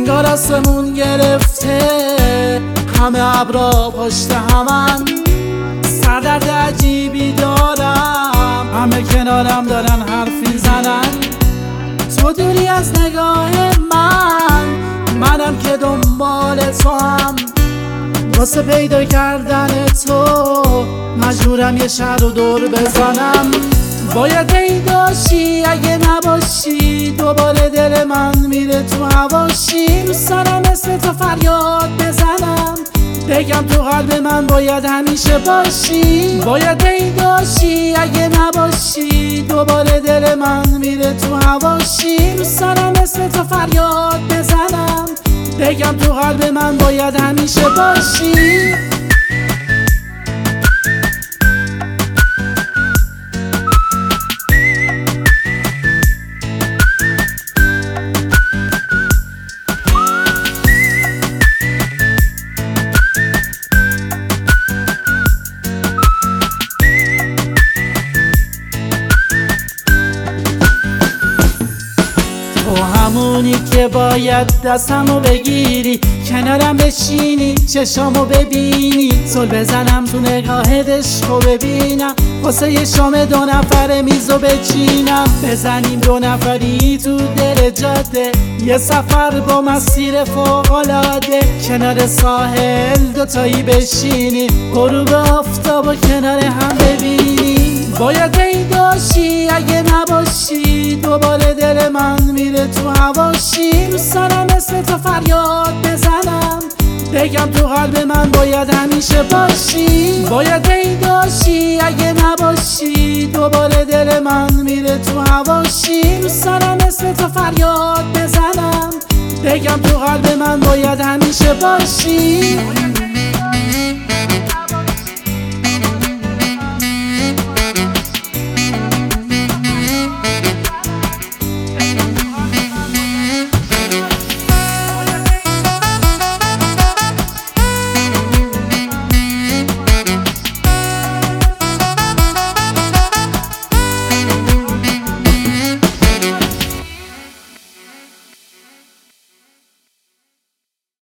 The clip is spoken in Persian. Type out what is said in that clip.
انگار آسمون گرفته، همه ابرا پشت همن، سردرد عجیبی دارم، همه کنارم دارن حرف میزنن. تو دوری از نگاه منم که دنبال تو هم، واسه پیدا کردن تو مجبورم یه شهر رو دور بزنم. باید پیداشی، اگه نباشی دوباره دل من میره تو هواشی. دوست دارم اسم تو فریاد بزنم، بگم تو قلب من باید همیشه باشی. باید پیداشی، اگه نباشی دوباره دل من میره تو هواشی. دوست دارم اسم تو فریاد بزنم، بگم تو قلب من باید همیشه باشی. تو همونی که باید دستمو بگیری، کنارم بشینی، چشامو ببینی، زل بزنم تو نگاهت عشقو ببینم، واسه یه شام 2 نفره میزو بچینم، بزنیم 2 نفری تو دل جاده، یه سفر با مسیر فوق‌العاده، کنار ساحل دوتایی بشینی، غروب آفتابو کنار هم ببینی. باید پیداشی، اگه نباشی دوباره دل من میره تو هواشی. دوست دارم اسم تو فریاد بزنم، بگم تو قلب من باید همیشه باشی. باید پیداشی، اگه نباشی دوباره دل من میره تو هواشی. دوست دارم اسم تو فریاد بزنم، بگم تو قلب من باید همیشه باشی.